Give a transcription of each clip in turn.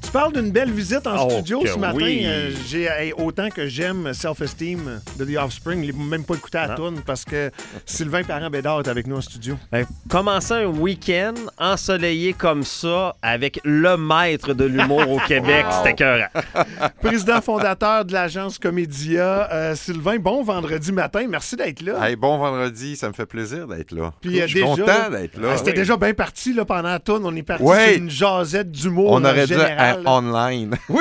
Tu parles d'une belle visite en studio que ce matin. oui. Autant que j'aime Self-Esteem de The Offspring, je n'ai même pas écouté à la toune parce que Sylvain Parent-Bédard est avec nous en studio. Commencer un week-end ensoleillé comme ça avec le maître de l'humour au Québec, c'était écœurant. Président fondateur de l'agence Comédia, Sylvain, bon vendredi matin. Merci d'être là. Hey, bon vendredi, ça me fait plaisir d'être là. Puis, je suis content d'être là. C'était déjà bien parti là, pendant la toune. On est parti Ouais. sur une jasette d'humour On aurait dû général. être online. Oui,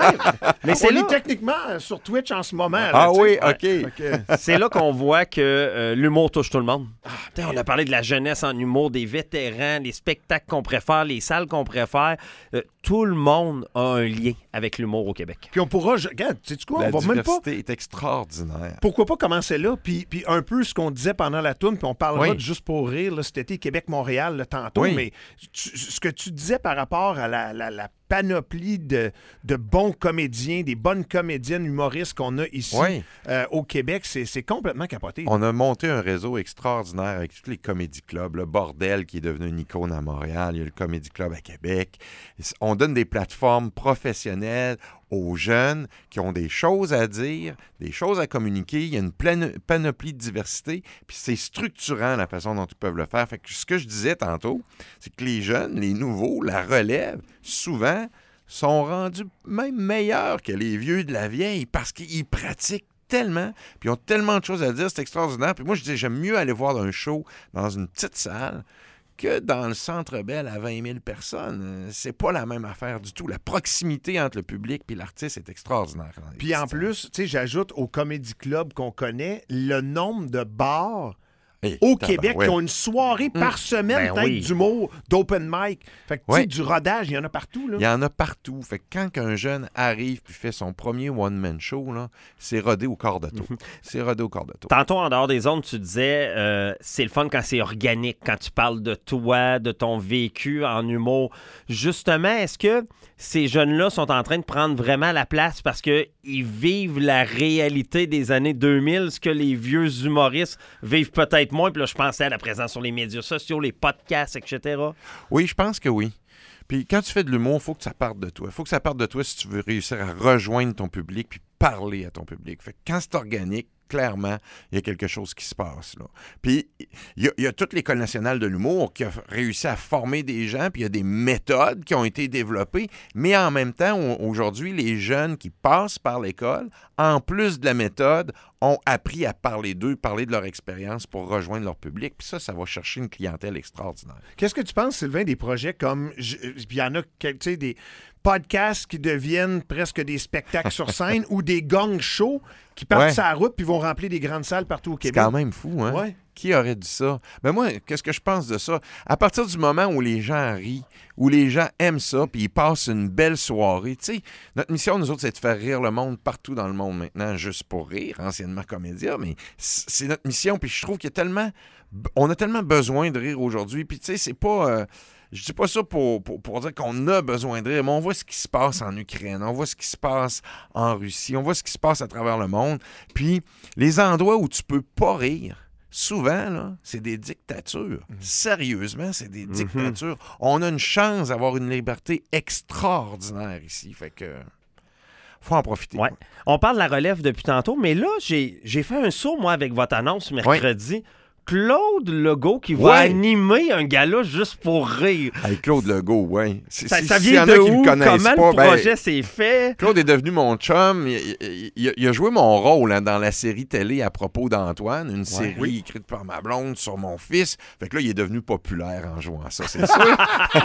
Mais c'est on là, est techniquement sur Twitch en ce moment. là, Ah tu sais. oui, OK. Fait que- c'est là qu'on voit que l'humour touche tout le monde. On a parlé de la jeunesse en humour, des vétérans, les spectacles qu'on préfère, les salles qu'on préfère. Tout le monde a un lien avec l'humour au Québec. Puis on pourra... Regarde, sais-tu quoi? La On va même pas... diversité est extraordinaire. Pourquoi pas commencer là? Puis un peu ce qu'on disait pendant la toune, puis on parlera Oui. de Juste pour rire là, cet été, Québec-Montréal, là, tantôt. Oui. Mais ce que tu disais par rapport à la panoplie de bons comédiens, des bonnes comédiennes humoristes qu'on a ici Oui. au Québec, c'est complètement capoté. On a monté un réseau extraordinaire avec tous les comédie clubs. Le Bordel qui est devenu une icône à Montréal. Il y a le Comédie Club à Québec. On donne des plateformes professionnelles aux jeunes qui ont des choses à dire, des choses à communiquer. Il y a une pleine panoplie de diversité. Puis c'est structurant la façon dont ils peuvent le faire. Fait que ce que je disais tantôt, c'est que les jeunes, les nouveaux, la relève, souvent, sont rendus même meilleurs que les vieux de la vieille parce qu'ils pratiquent tellement, puis ils ont tellement de choses à dire, c'est extraordinaire. Puis moi, je dis, j'aime mieux aller voir un show dans une petite salle que dans le Centre Bell à 20 000 personnes. C'est pas la même affaire du tout. La proximité entre le public et l'artiste est extraordinaire. Puis en plus, tu sais, j'ajoute au Comédie Club qu'on connaît, le nombre de bars au Québec qui ont une soirée par semaine, Ben peut-être oui. d'humour, d'open mic. Fait que, tu sais, Oui. du rodage, il y en a partout, là. Il y en a partout. Fait que quand un jeune arrive et fait son premier one-man show, là, c'est rodé au quart de tour. C'est rodé au quart de tour. Tantôt, en dehors des ondes, tu disais c'est le fun quand c'est organique, quand tu parles de toi, de ton vécu en humour. Justement, est-ce que ces jeunes-là sont en train de prendre vraiment la place parce qu'ils vivent la réalité des années 2000, ce que les vieux humoristes vivent peut-être moins? Puis là, je pensais à la présence sur les médias sociaux, les podcasts, etc. Oui, je pense que oui. Puis quand tu fais de l'humour, il faut que ça parte de toi. Il faut que ça parte de toi si tu veux réussir à rejoindre ton public puis parler à ton public. Fait que quand c'est organique, clairement, il y a quelque chose qui se passe, là. Puis, il y a toute l'École nationale de l'humour qui a réussi à former des gens, puis il y a des méthodes qui ont été développées, mais en même temps, aujourd'hui, les jeunes qui passent par l'école, en plus de la méthode, ont appris à parler d'eux, parler de leur expérience pour rejoindre leur public, puis ça va chercher une clientèle extraordinaire. Qu'est-ce que tu penses, Sylvain, des projets comme... Puis il y en a, tu sais, des podcasts qui deviennent presque des spectacles sur scène ou des gong shows qui partent sur la route puis vont remplir des grandes salles partout au C'est Québec. quand même fou, hein? Ouais. Qui aurait dit ça? Ben moi, qu'est-ce que je pense de ça? À partir du moment où les gens rient, où les gens aiment ça, puis ils passent une belle soirée, tu sais, notre mission, nous autres, c'est de faire rire le monde partout dans le monde maintenant, juste pour rire, anciennement Comédia, mais c'est notre mission, puis je trouve qu'il y a tellement... On a tellement besoin de rire aujourd'hui, puis tu sais, c'est pas... je dis pas ça pour dire qu'on a besoin de rire, mais on voit ce qui se passe en Ukraine, on voit ce qui se passe en Russie, on voit ce qui se passe à travers le monde, puis les endroits où tu peux pas rire, souvent, là, c'est des dictatures. Sérieusement, c'est des dictatures. On a une chance d'avoir une liberté extraordinaire ici. Fait que faut en profiter. Ouais. On parle de la relève depuis tantôt, mais là, j'ai fait un saut, moi, avec votre annonce mercredi. Claude Legault qui va animer un gala juste pour rire. Avec Claude Legault, oui. Ça vient de où? Comment le projet s'est fait? Claude est devenu mon chum. Il a joué mon rôle dans la série télé à propos d'Antoine, une série écrite par ma blonde sur mon fils. Fait que là, il est devenu populaire en jouant ça, c'est sûr.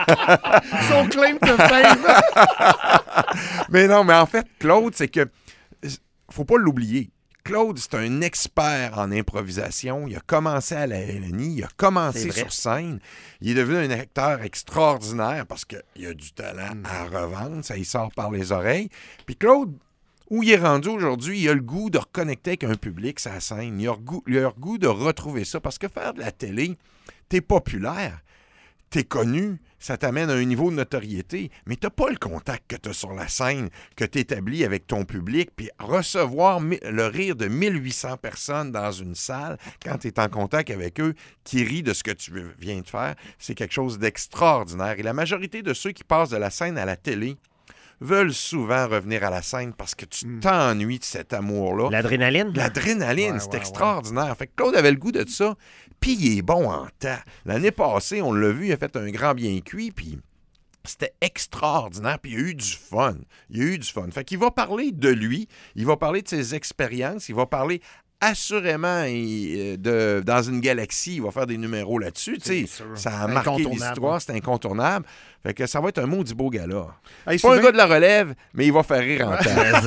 Son claim de fame. Mais non, mais en fait, Claude, c'est que faut pas l'oublier. Claude, c'est un expert en improvisation. Il a commencé à la LNI, il a commencé sur scène. Il est devenu un acteur extraordinaire parce qu'il a du talent à revendre. Ça, il sort par les oreilles. Puis Claude, où il est rendu aujourd'hui, il a le goût de reconnecter avec un public sa scène. Il a le goût de retrouver ça. Parce que faire de la télé, t'es populaire, t'es connu, ça t'amène à un niveau de notoriété, mais t'as pas le contact que t'as sur la scène, que t'établis avec ton public, puis recevoir le rire de 1800 personnes dans une salle, quand t'es en contact avec eux, qui rient de ce que tu viens de faire, c'est quelque chose d'extraordinaire. Et la majorité de ceux qui passent de la scène à la télé veulent souvent revenir à la scène parce que tu t'ennuies de cet amour-là. L'adrénaline? L'adrénaline, c'est extraordinaire. Fait que Claude avait le goût de ça, puis il est bon en temps. L'année passée, on l'a vu, il a fait un grand bien cuit, puis c'était extraordinaire, puis il y a eu du fun. Fait qu'il va parler de lui, il va parler de ses expériences, il va parler assurément dans une galaxie, il va faire des numéros là-dessus. Ça a marqué l'histoire, c'est incontournable. Fait que ça va être un maudit beau gala. Hey, pas un gars de la relève, mais il va faire rire en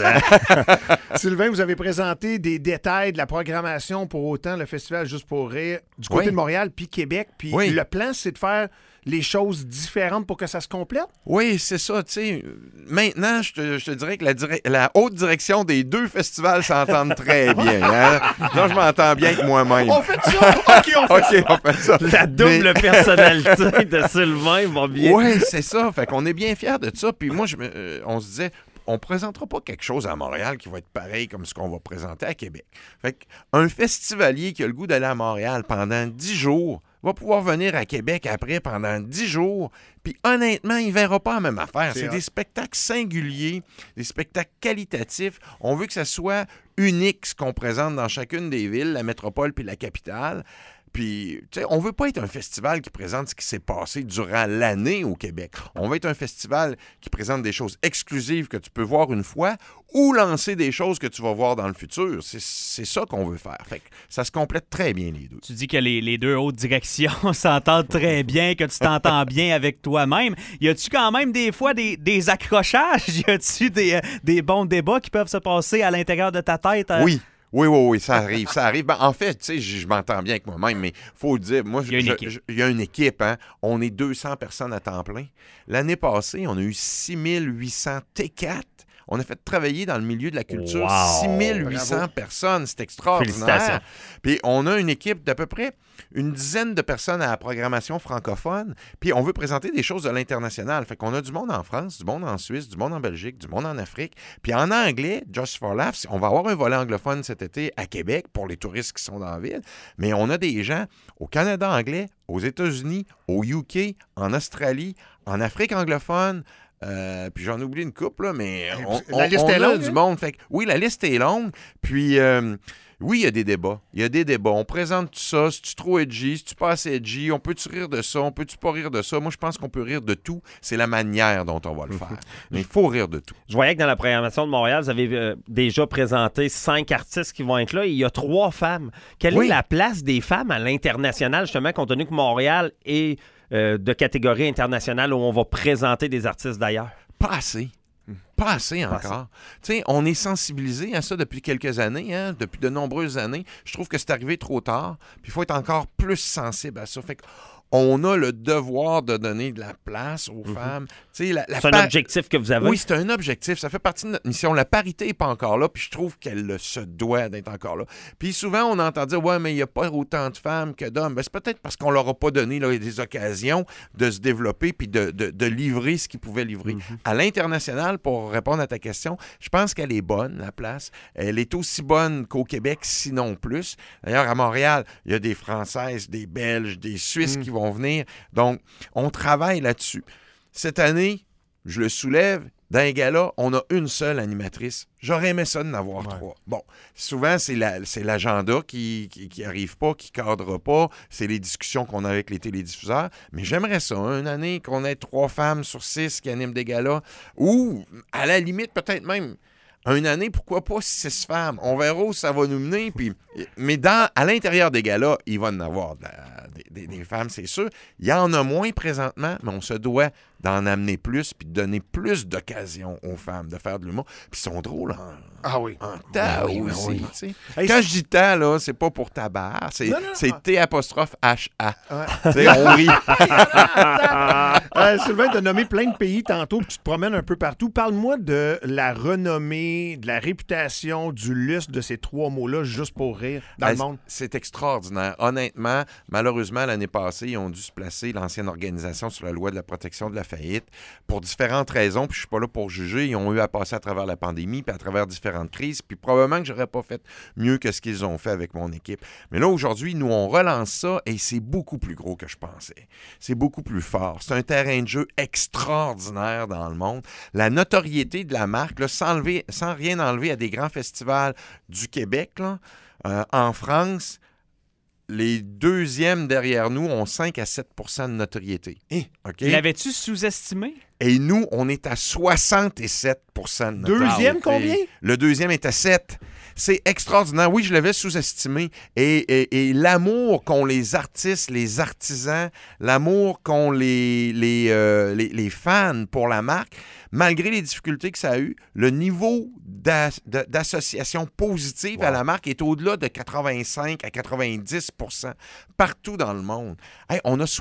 temps. Sylvain, vous avez présenté des détails de la programmation pour autant le festival Juste pour rire du côté de Montréal puis Québec. Puis le plan, c'est de faire les choses différentes pour que ça se complète? Oui, c'est ça. Maintenant, je te dirais que la haute direction des deux festivals s'entendent très bien. Hein? Là, je m'entends bien avec moi-même. On fait ça! OK, on fait ça. La double personnalité de Sylvain va bien. Oui, c'est ça. Fait qu'on est bien fiers de ça. Puis moi, on se disait, on ne présentera pas quelque chose à Montréal qui va être pareil comme ce qu'on va présenter à Québec. Fait qu'un festivalier qui a le goût d'aller à Montréal pendant 10 jours va pouvoir venir à Québec après pendant 10 jours. Puis honnêtement, il ne verra pas la même affaire. C'est des spectacles singuliers, des spectacles qualitatifs. On veut que ça soit unique ce qu'on présente dans chacune des villes, la métropole puis la capitale. Puis, tu sais, on veut pas être un festival qui présente ce qui s'est passé durant l'année au Québec. On veut être un festival qui présente des choses exclusives que tu peux voir une fois ou lancer des choses que tu vas voir dans le futur. C'est ça qu'on veut faire. Fait que ça se complète très bien, les deux. Tu dis que les deux hautes directions s'entendent très bien, que tu t'entends bien avec toi-même. Y a-tu quand même des fois des accrochages? Y a-tu des bons débats qui peuvent se passer à l'intérieur de ta tête? Oui, ça arrive. Ben, en fait, tu sais, je m'entends bien avec moi-même, mais il faut le dire, moi, il y a une équipe, hein? On est 200 personnes à temps plein. L'année passée, on a eu 6800 T4. On a fait travailler dans le milieu de la culture 6800 personnes. C'est extraordinaire. Félicitations. Puis on a une équipe d'à peu près une dizaine de personnes à la programmation francophone. Puis on veut présenter des choses de l'international. Fait qu'on a du monde en France, du monde en Suisse, du monde en Belgique, du monde en Afrique. Puis en anglais, Just for Laughs, on va avoir un volet anglophone cet été à Québec pour les touristes qui sont dans la ville. Mais on a des gens au Canada anglais, aux États-Unis, au UK, en Australie, en Afrique anglophone. Puis j'en oublie une couple, là, mais la liste est longue, du monde. Fait que, oui, la liste est longue. Puis oui, il y a des débats. On présente tout ça. Si tu trop edgy, si tu pas assez edgy, on peut-tu rire de ça, on peut-tu pas rire de ça? Moi, je pense qu'on peut rire de tout. C'est la manière dont on va le faire. Mais il faut rire de tout. Je voyais que dans la programmation de Montréal, vous avez déjà présenté 5 artistes qui vont être là. Et il y a 3 femmes. Quelle est la place des femmes à l'international, justement, compte tenu que Montréal est de catégorie internationale où on va présenter des artistes d'ailleurs? Pas assez encore. Tu sais, on est sensibilisé à ça depuis quelques années, hein, depuis de nombreuses années. Je trouve que c'est arrivé trop tard. Puis il faut être encore plus sensible à ça. Fait qu'on a le devoir de donner de la place aux femmes. C'est un objectif que vous avez? Oui, c'est un objectif. Ça fait partie de notre mission. La parité n'est pas encore là, puis je trouve qu'elle se doit d'être encore là. Puis souvent, on entend dire « Ouais, mais il n'y a pas autant de femmes que d'hommes. » Ben, c'est peut-être parce qu'on leur a pas donné des occasions de se développer puis de livrer ce qu'ils pouvaient livrer. À l'international, pour répondre à ta question, je pense qu'elle est bonne, la place. Elle est aussi bonne qu'au Québec, sinon plus. D'ailleurs, à Montréal, il y a des Françaises, des Belges, des Suisses qui vont venir. Donc, on travaille là-dessus. Cette année, je le soulève, dans un gala, on a une seule animatrice. J'aurais aimé ça d'en avoir 3. Bon, souvent, c'est l'agenda qui arrive pas, qui cadre pas. C'est les discussions qu'on a avec les télédiffuseurs. Mais j'aimerais ça, une année, qu'on ait 3 femmes sur 6 qui animent des galas. Ou, à la limite, peut-être même... Une année, pourquoi pas 6 femmes? On verra où ça va nous mener. Mais à l'intérieur des galas, il va y en avoir des femmes, c'est sûr. Il y en a moins présentement, mais on se doit d'en amener plus puis de donner plus d'occasions aux femmes de faire de l'humour. Puis ils sont drôles en tas aussi. Quand je dis tas, là, c'est pas pour tabac, c'est T''HA. On rit. Sylvain, tu as nommé plein de pays tantôt, puis tu te promènes un peu partout. Parle-moi de la renommée, de la réputation, du lustre de ces 3 mots-là, juste pour rire, dans le monde. C'est extraordinaire. Honnêtement, malheureusement, l'année passée, ils ont dû se placer, l'ancienne organisation, sur la loi de la protection de la faillite pour différentes raisons, puis je suis pas là pour juger. Ils ont eu à passer à travers la pandémie, puis à travers différentes crises, puis probablement que j'aurais pas fait mieux que ce qu'ils ont fait avec mon équipe. Mais là, aujourd'hui, nous, on relance ça et c'est beaucoup plus gros que je pensais. C'est beaucoup plus fort. C'est un terrain de jeu extraordinaire dans le monde. La notoriété de la marque, là, sans rien enlever à des grands festivals du Québec, là, en France, les deuxièmes derrière nous ont 5 à 7 % de notoriété. Okay? L'avais-tu sous-estimé? Et nous, on est à 67 % de notoriété. Deuxième, combien? Le deuxième est à 7. C'est extraordinaire. Oui, je l'avais sous-estimé. Et l'amour qu'ont les artistes, les artisans, l'amour qu'ont les fans pour la marque, malgré les difficultés que ça a eu, le niveau d'association positive à la marque est au-delà de 85 à 90 % partout dans le monde. Hey, on a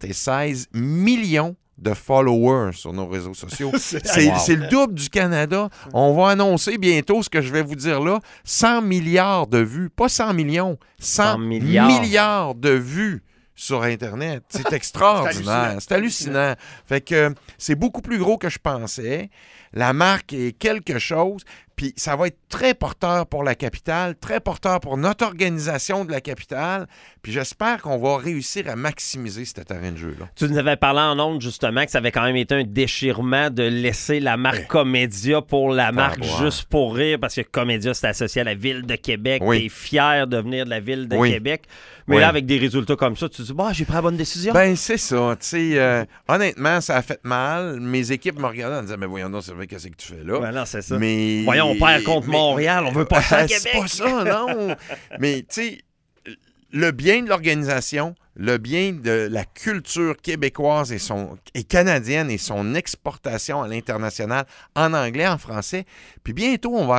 76 millions de followers sur nos réseaux sociaux. C'est le double du Canada. On va annoncer bientôt ce que je vais vous dire là. 100 milliards de vues. Pas 100 millions. 100 milliards de vues sur Internet. C'est extraordinaire. C'est hallucinant. Fait que c'est beaucoup plus gros que je pensais. La marque est quelque chose. Puis ça va être très porteur pour la capitale, très porteur pour notre organisation de la capitale. Puis j'espère qu'on va réussir à maximiser ce terrain de jeu-là. Tu nous avais parlé en ondes, justement, que ça avait quand même été un déchirement de laisser la marque Comédia pour la marque Juste pour rire, parce que Comédia, c'est associé à la Ville de Québec. Tu es fier de venir de la Ville de Québec. Mais là, avec des résultats comme ça, tu te dis, j'ai pris la bonne décision. Ben c'est ça. Tu sais, honnêtement, ça a fait mal. Mes équipes me regardaient en me disant, mais voyons donc, c'est vrai, qu'est-ce que tu fais là? Ben non, c'est ça. Mais... Voyons, on perd contre Montréal, on veut pas ça à Québec. C'est pas ça, non. Mais tu sais, le bien de l'organisation, le bien de la culture québécoise et canadienne et son exportation à l'international en anglais, en français. Puis bientôt, on va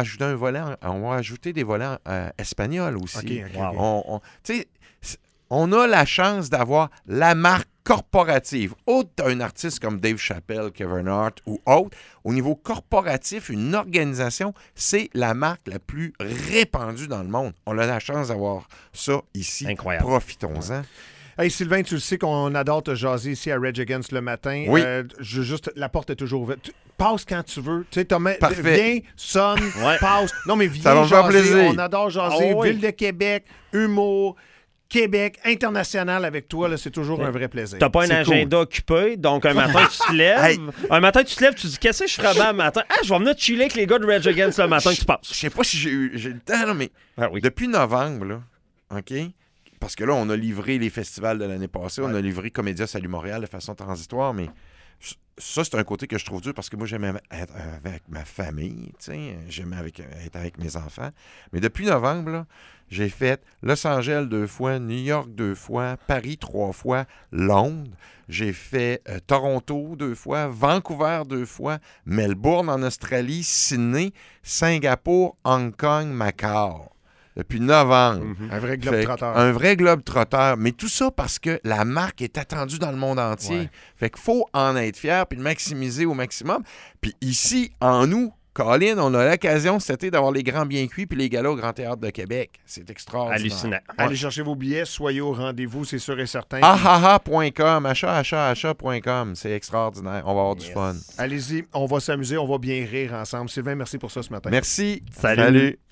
ajouter des volets espagnols aussi. Okay. Wow. Tu sais, on a la chance d'avoir la marque corporative. Autre un artiste comme Dave Chappelle, Kevin Hart ou autre, au niveau corporatif, une organisation, c'est la marque la plus répandue dans le monde. On a la chance d'avoir ça ici. Incroyable. Profitons-en. Hey Sylvain, tu le sais qu'on adore te jaser ici à Rage Against le matin. Oui. La porte est toujours ouverte. Passe quand tu veux. Tu sais, Parfait. viens, sonne, passe. Non, mais viens ça va me faire jaser. plaisir. On adore jaser. Ville de Québec, humour, Québec, international avec toi, là, c'est toujours un vrai plaisir. T'as pas un agenda occupé, donc un matin, tu te lèves. Un matin, tu te lèves, tu dis, qu'est-ce que je ferais bien le matin? Je vais venir chiller avec les gars de Rage Against le matin, tu passes. Je sais pas si j'ai le temps, là, mais depuis novembre, là, OK? Parce que là, on a livré les festivals de l'année passée, on a livré Comédia Salut Montréal de façon transitoire, mais ça, c'est un côté que je trouve dur parce que moi, j'aimais être avec ma famille, tu sais, j'aimais être avec mes enfants. Mais depuis novembre, là, j'ai fait Los Angeles 2 fois, New York 2 fois, Paris 3 fois, Londres. J'ai fait Toronto 2 fois, Vancouver 2 fois, Melbourne en Australie, Sydney, Singapour, Hong Kong, Macao. Depuis novembre. Un vrai globe-trotteur. Un vrai globe-trotteur. Mais tout ça parce que la marque est attendue dans le monde entier. Ouais. Fait qu'il faut en être fier puis le maximiser au maximum. Puis ici, en nous, Colin, on a l'occasion cet été d'avoir les grands bien cuits puis les galas au Grand Théâtre de Québec. C'est extraordinaire. Hallucinant. Allez chercher vos billets, soyez au rendez-vous, c'est sûr et certain. ahaha.com, achat.com. C'est extraordinaire. On va avoir du fun. Allez-y, on va s'amuser, on va bien rire ensemble. Sylvain, merci pour ça ce matin. Merci. Salut.